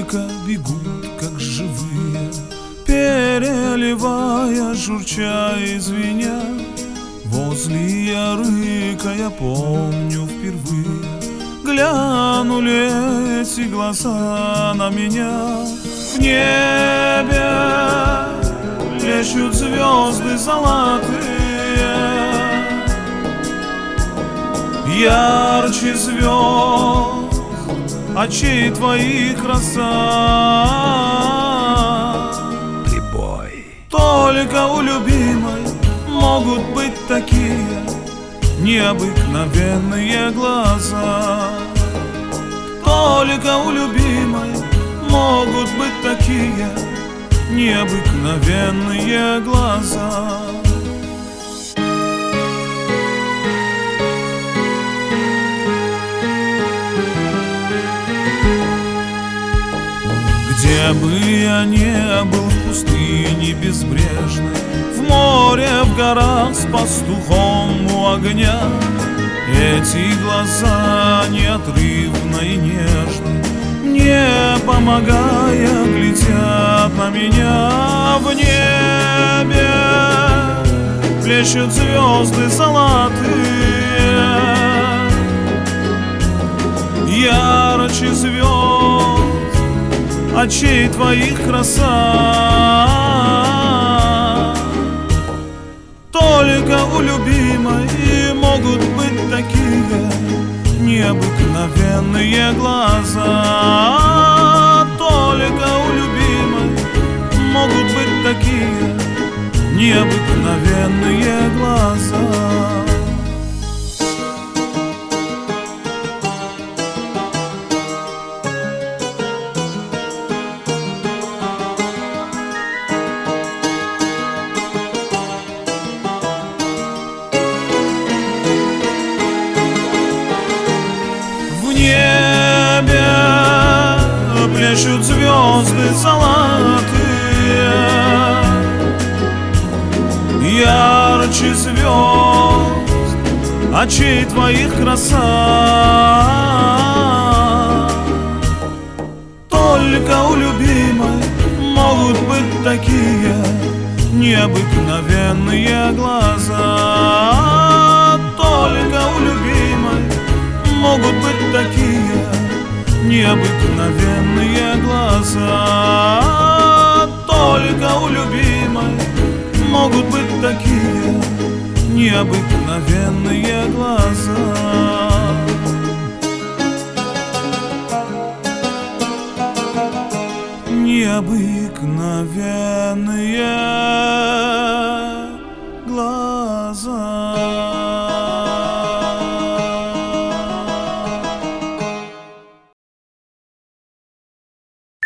только бегут, как живые, переливая, журча и звеня. Возле ярыка я помню впервые глянули эти глаза на меня. В небе плещут звезды золотые, ярче звезд очей твоих краса. Прибой. Только у любимой могут быть такие необыкновенные глаза. Только у любимой могут быть такие необыкновенные глаза. Где бы я ни был, в пустыне безбрежной, в море, в горах, с пастухом у огня, эти глаза неотрывно и нежно, мне помогая, глядят на меня. В небе плещут звезды золотые, ярче звезд очей твоих краса. Только у любимой могут быть такие необыкновенные глаза. Только у любимой могут быть такие необыкновенные глаза. В небе плещут звезды золотые, ярче звезд очей твоих краса. Только у любимой могут быть такие необыкновенные глаза. Только у любимой могут быть такие необыкновенные глаза. Только у любимой могут быть такие необыкновенные глаза. Необыкновенные глаза.